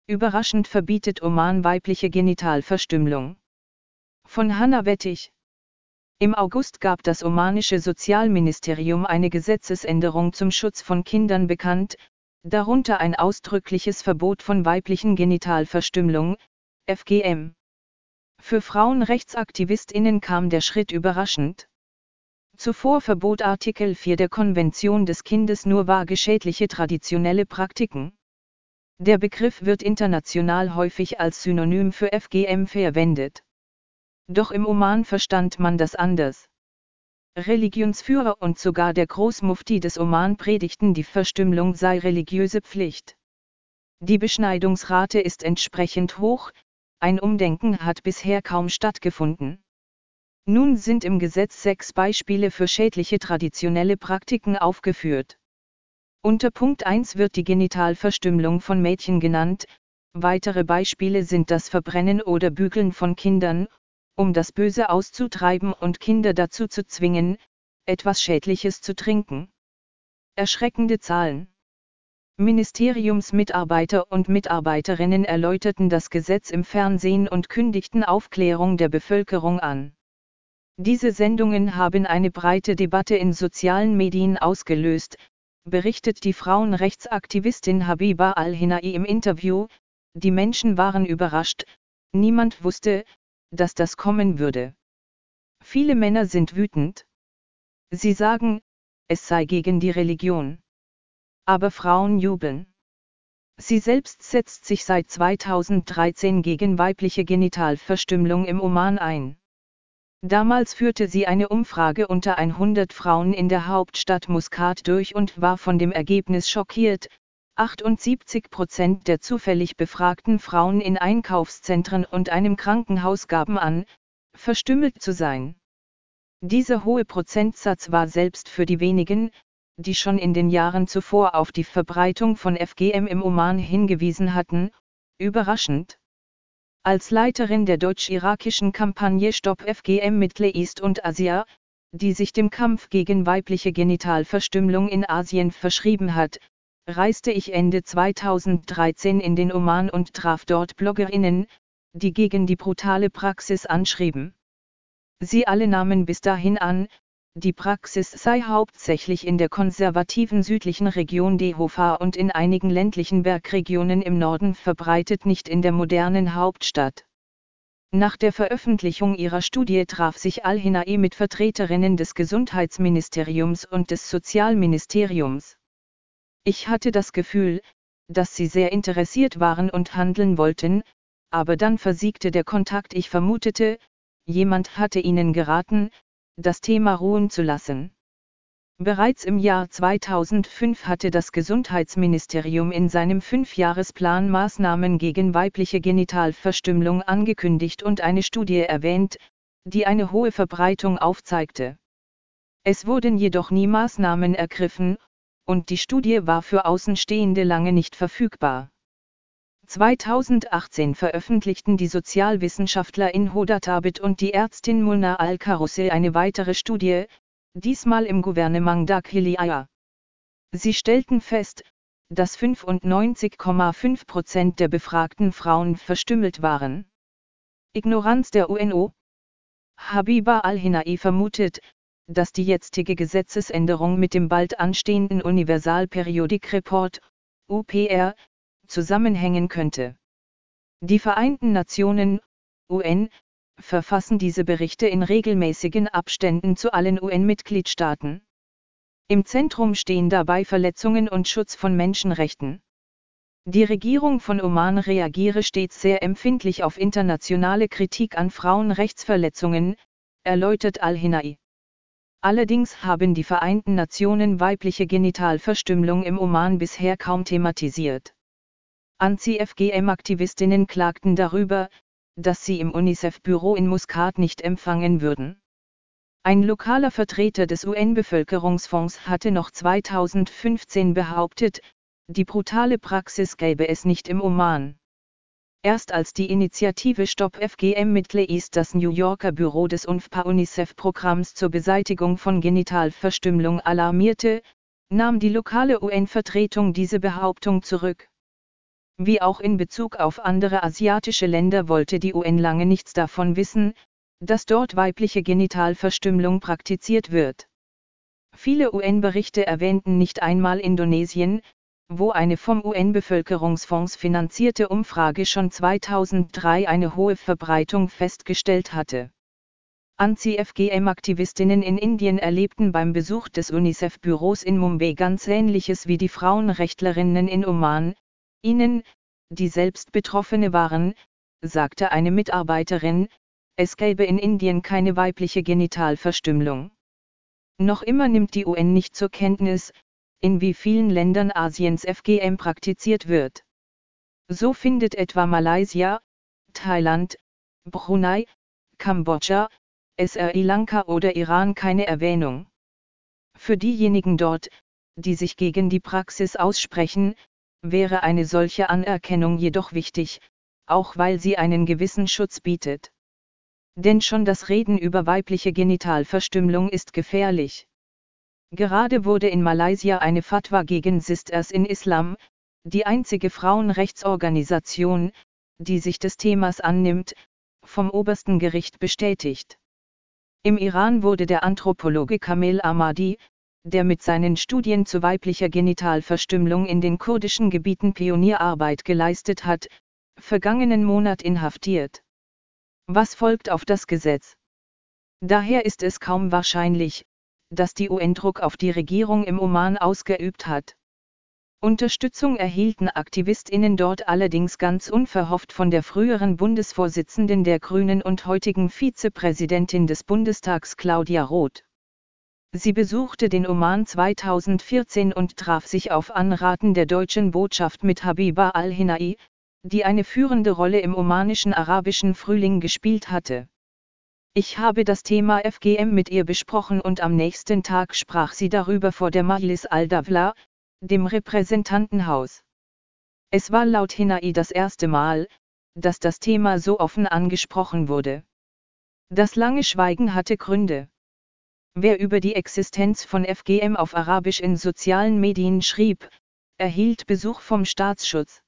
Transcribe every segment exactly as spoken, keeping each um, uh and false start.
Überraschend verbietet Oman weibliche Genitalverstümmelung. Von Hanna Wettig. Im August gab das omanische Sozialministerium eine Gesetzesänderung zum Schutz von Kindern bekannt, darunter ein ausdrückliches Verbot von weiblichen Genitalverstümmelung, F G M. Für Frauenrechtsaktivistinnen kam der Schritt überraschend. Zuvor verbot Artikel vier der Konvention des Kindes nur vage schädliche traditionelle Praktiken. Der Begriff wird international häufig als Synonym für F G M verwendet. Doch im Oman verstand man das anders. Religionsführer und sogar der Großmufti des Oman predigten, die Verstümmelung sei religiöse Pflicht. Die Beschneidungsrate ist entsprechend hoch, ein Umdenken hat bisher kaum stattgefunden. Nun sind im Gesetz sechs Beispiele für schädliche traditionelle Praktiken aufgeführt. Unter Punkt eins wird die Genitalverstümmelung von Mädchen genannt, weitere Beispiele sind das Verbrennen oder Bügeln von Kindern, um das Böse auszutreiben und Kinder dazu zu zwingen, etwas Schädliches zu trinken. Erschreckende Zahlen. Ministeriumsmitarbeiter und Mitarbeiterinnen erläuterten das Gesetz im Fernsehen und kündigten Aufklärung der Bevölkerung an. Diese Sendungen haben eine breite Debatte in sozialen Medien ausgelöst, berichtet die Frauenrechtsaktivistin Habiba al-Hinai im Interview. Die Menschen waren überrascht, niemand wusste, dass das kommen würde. Viele Männer sind wütend. Sie sagen, es sei gegen die Religion. Aber Frauen jubeln. Sie selbst setzt sich seit zweitausenddreizehn gegen weibliche Genitalverstümmelung im Oman ein. Damals führte sie eine Umfrage unter hundert Frauen in der Hauptstadt Muscat durch und war von dem Ergebnis schockiert. achtundsiebzig Prozent der zufällig befragten Frauen in Einkaufszentren und einem Krankenhaus gaben an, verstümmelt zu sein. Dieser hohe Prozentsatz war selbst für die wenigen, die schon in den Jahren zuvor auf die Verbreitung von F G M im Oman hingewiesen hatten, überraschend. Als Leiterin der deutsch-irakischen Kampagne Stop F G M Middle East und Asia, die sich dem Kampf gegen weibliche Genitalverstümmelung in Asien verschrieben hat, reiste ich Ende zweitausenddreizehn in den Oman und traf dort BloggerInnen, die gegen die brutale Praxis anschrieben. Sie alle nahmen bis dahin an, die Praxis sei hauptsächlich in der konservativen südlichen Region Dhofar und in einigen ländlichen Bergregionen im Norden verbreitet, nicht in der modernen Hauptstadt. Nach der Veröffentlichung ihrer Studie traf sich al-Hinai mit Vertreterinnen des Gesundheitsministeriums und des Sozialministeriums. Ich hatte das Gefühl, dass sie sehr interessiert waren und handeln wollten, aber dann versiegte der Kontakt. Ich vermutete, jemand hatte ihnen geraten, das Thema ruhen zu lassen. Bereits im Jahr zweitausendfünf hatte das Gesundheitsministerium in seinem Fünfjahresplan Maßnahmen gegen weibliche Genitalverstümmelung angekündigt und eine Studie erwähnt, die eine hohe Verbreitung aufzeigte. Es wurden jedoch nie Maßnahmen ergriffen, und die Studie war für Außenstehende lange nicht verfügbar. zweitausendachtzehn veröffentlichten die Sozialwissenschaftlerin Hoda Thabit und die Ärztin Mulna al-Karousse eine weitere Studie, diesmal im Gouvernement Dakhiliyah. Sie stellten fest, dass fünfundneunzig Komma fünf Prozent der befragten Frauen verstümmelt waren. Ignoranz der U N O? Habiba al-Hinai vermutet, dass die jetzige Gesetzesänderung mit dem bald anstehenden Universal Periodic Report, U P R, zusammenhängen könnte. Die Vereinten Nationen, U N, verfassen diese Berichte in regelmäßigen Abständen zu allen U N-Mitgliedstaaten. Im Zentrum stehen dabei Verletzungen und Schutz von Menschenrechten. Die Regierung von Oman reagiere stets sehr empfindlich auf internationale Kritik an Frauenrechtsverletzungen, erläutert al-Hinai. Allerdings haben die Vereinten Nationen weibliche Genitalverstümmelung im Oman bisher kaum thematisiert. Anti-F G M-Aktivistinnen klagten darüber, dass sie im UNICEF-Büro in Muscat nicht empfangen würden. Ein lokaler Vertreter des U N-Bevölkerungsfonds hatte noch zweitausendfünfzehn behauptet, die brutale Praxis gäbe es nicht im Oman. Erst als die Initiative Stop F G M Middle East das New Yorker Büro des U N F P A-UNICEF-Programms zur Beseitigung von Genitalverstümmelung alarmierte, nahm die lokale U N-Vertretung diese Behauptung zurück. Wie auch in Bezug auf andere asiatische Länder wollte die U N lange nichts davon wissen, dass dort weibliche Genitalverstümmelung praktiziert wird. Viele U N-Berichte erwähnten nicht einmal Indonesien, wo eine vom U N-Bevölkerungsfonds finanzierte Umfrage schon zweitausenddrei eine hohe Verbreitung festgestellt hatte. Anti-F G M-Aktivistinnen in Indien erlebten beim Besuch des UNICEF-Büros in Mumbai ganz Ähnliches wie die Frauenrechtlerinnen in Oman. Ihnen, die selbst Betroffene waren, sagte eine Mitarbeiterin, es gäbe in Indien keine weibliche Genitalverstümmelung. Noch immer nimmt die U N nicht zur Kenntnis, in wie vielen Ländern Asiens F G M praktiziert wird. So findet etwa Malaysia, Thailand, Brunei, Kambodscha, Sri Lanka oder Iran keine Erwähnung. Für diejenigen dort, die sich gegen die Praxis aussprechen, wäre eine solche Anerkennung jedoch wichtig, auch weil sie einen gewissen Schutz bietet. Denn schon das Reden über weibliche Genitalverstümmelung ist gefährlich. Gerade wurde in Malaysia eine Fatwa gegen Sisters in Islam, die einzige Frauenrechtsorganisation, die sich des Themas annimmt, vom obersten Gericht bestätigt. Im Iran wurde der Anthropologe Kamel Ahmadi, der mit seinen Studien zu weiblicher Genitalverstümmelung in den kurdischen Gebieten Pionierarbeit geleistet hat, vergangenen Monat inhaftiert. Was folgt auf das Gesetz? Daher ist es kaum wahrscheinlich, dass die U N Druck auf die Regierung im Oman ausgeübt hat. Unterstützung erhielten AktivistInnen dort allerdings ganz unverhofft von der früheren Bundesvorsitzenden der Grünen und heutigen Vizepräsidentin des Bundestags Claudia Roth. Sie besuchte den Oman zweitausendvierzehn und traf sich auf Anraten der deutschen Botschaft mit Habiba al-Hinai, die eine führende Rolle im omanischen arabischen Frühling gespielt hatte. Ich habe das Thema F G M mit ihr besprochen und am nächsten Tag sprach sie darüber vor der Majlis al-Dawla, dem Repräsentantenhaus. Es war laut Hinai das erste Mal, dass das Thema so offen angesprochen wurde. Das lange Schweigen hatte Gründe. Wer über die Existenz von F G M auf Arabisch in sozialen Medien schrieb, erhielt Besuch vom Staatsschutz.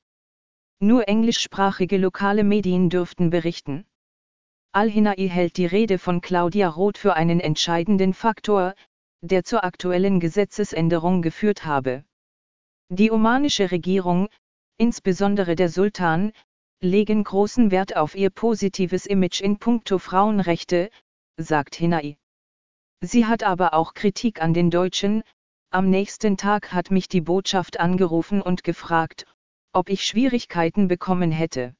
Nur englischsprachige lokale Medien dürften berichten. Al-Hinai hält die Rede von Claudia Roth für einen entscheidenden Faktor, der zur aktuellen Gesetzesänderung geführt habe. Die omanische Regierung, insbesondere der Sultan, legen großen Wert auf ihr positives Image in puncto Frauenrechte, sagt Hinai. Sie hat aber auch Kritik an den Deutschen. Am nächsten Tag hat mich die Botschaft angerufen und gefragt, ob ich Schwierigkeiten bekommen hätte.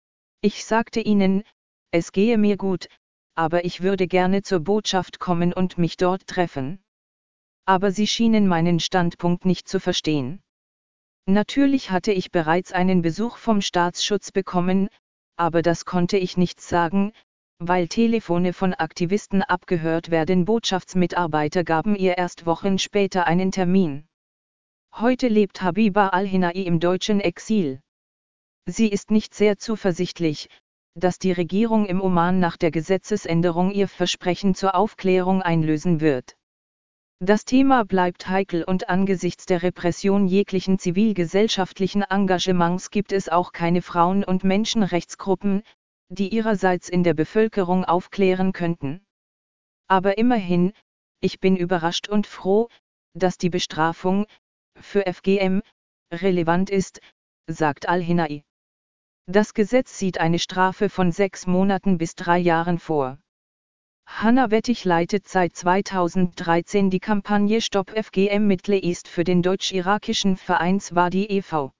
Ich sagte ihnen, es gehe mir gut, aber ich würde gerne zur Botschaft kommen und mich dort treffen. Aber sie schienen meinen Standpunkt nicht zu verstehen. Natürlich hatte ich bereits einen Besuch vom Staatsschutz bekommen, aber das konnte ich nicht sagen, weil Telefone von Aktivisten abgehört werden. Botschaftsmitarbeiter gaben ihr erst Wochen später einen Termin. Heute lebt Habiba al-Hinai im deutschen Exil. Sie ist nicht sehr zuversichtlich, dass die Regierung im Oman nach der Gesetzesänderung ihr Versprechen zur Aufklärung einlösen wird. Das Thema bleibt heikel und angesichts der Repression jeglichen zivilgesellschaftlichen Engagements gibt es auch keine Frauen- und Menschenrechtsgruppen, die ihrerseits in der Bevölkerung aufklären könnten. Aber immerhin, ich bin überrascht und froh, dass die Bestrafung, für F G M, relevant ist, sagt al-Hinai. Das Gesetz sieht eine Strafe von sechs Monaten bis drei Jahren vor. Hanna Wettig leitet seit zweitausenddreizehn die Kampagne Stop F G M Middle East für den deutsch-irakischen Verein Swadi e V